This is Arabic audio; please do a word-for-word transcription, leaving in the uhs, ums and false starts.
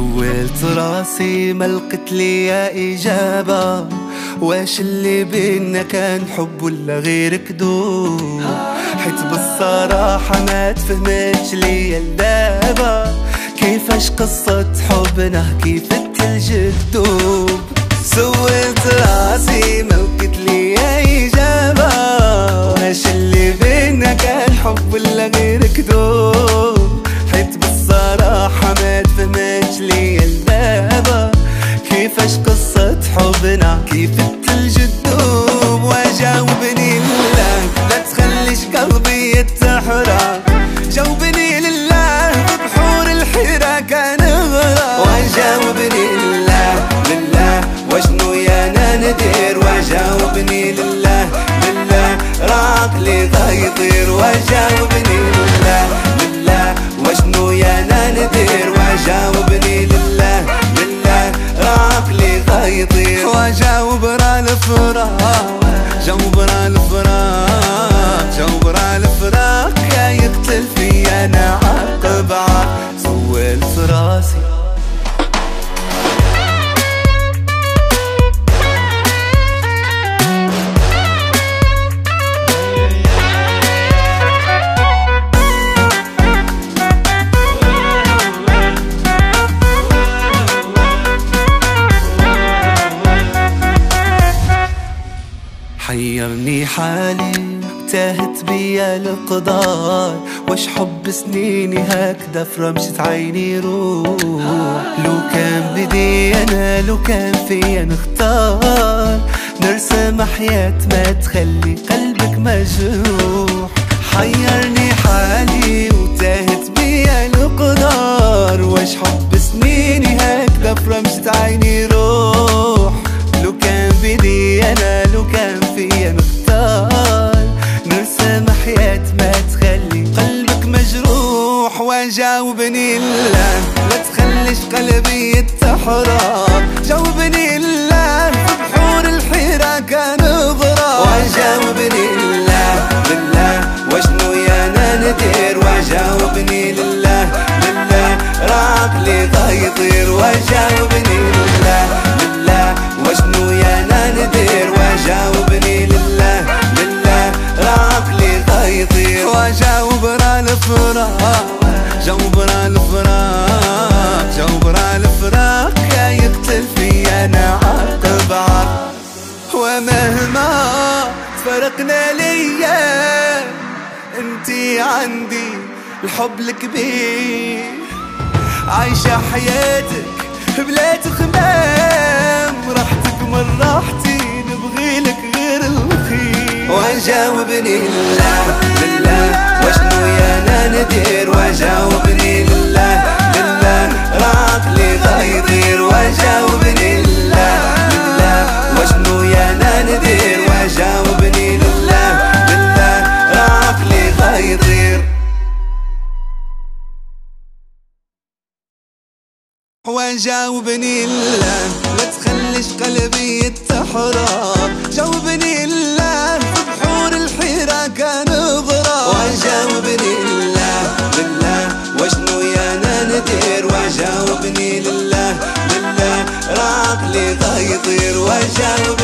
سولت راسي ما لقيت ليا إجابة، واش اللي بينا كان حب ولا غير كدوب؟ حيت بالصراحة ما تفهمتش ليا لدابا كيفاش قصة حبنا كيف التلج تدوب. سولت راسي ما لقيت ليا إجابة، واش اللي بينا كان حب ولا غير كدوب؟ حيت بالصراحة ما تفهمتش ليا لدابا كيفاش قصة حبنا كيف التلج تدوب. وجاوبني لله لا تخليش قلبي يتحرك، جاوبني لله ببحور الحيرة كان غرق. وجاوبني لله لله وشنو يا انا ندير، وجاوبني لله لله راك لي غيطير. وجاوبني لله لله وشنو يا انا ندير، وجاوبني لله لله راك لي غيطير. وجاوب راه الفراق، جاوب راه الفراق، جاوب راه الفراق يا يقتل فيا انا عقب عاق. سولت راسي حيرني حالي تاهت بيا القدار، واش حب سنيني هكذا في رمشة عيني يروح؟ لو كان بدي انا لو كان فيا نختار، نرسم حياة ما تخلي قلبك مجروح. حيرني حالي وتاهت بيا القدار، واش حب سنيني هكذا في رمشة عيني يروح؟ لو كان بدي انا لو كان فيا نختار، نرسم حياة ما تخلي قلبك مجروح. وجاوبني لله لا تخليش قلبي يتحرك، جاوبني لله في بحور الحيرة كان غرق. وجاوبني لله لله وشنو يا انا ندير، وجاوبني لله لله راك لي غيطير. وجاوبني لله لله وشنو يا انا ندير، وجاوبني لله لله راك لي غيطير. وجاوب راه الفراق، جاوب راه الفراق، جاوب راه الفراق يا يقتل فيا انا عقب عاق. ومهما تفرقنا ليا انتي عندي الحب الكبير، عايشة حياتك بلا تخمام، راحتك من راحتي نبغيلك غير الخير. وجاوبني لله لله وشنو يا انا ندير، وجاوبني لله لله راك لي غيطير. وجاوبني لله لله وشنو يا انا ندير، وجاوبني لله لله راك لي غيطير. وجاوبني لله لا تخليش قلبي يتحرك، جاوبني لله في بحور الحيرة كان غرق. وجاوبني لله لله وشنو يا انا ندير، وجاوبني لله لله راك لي غيطير. وجاوب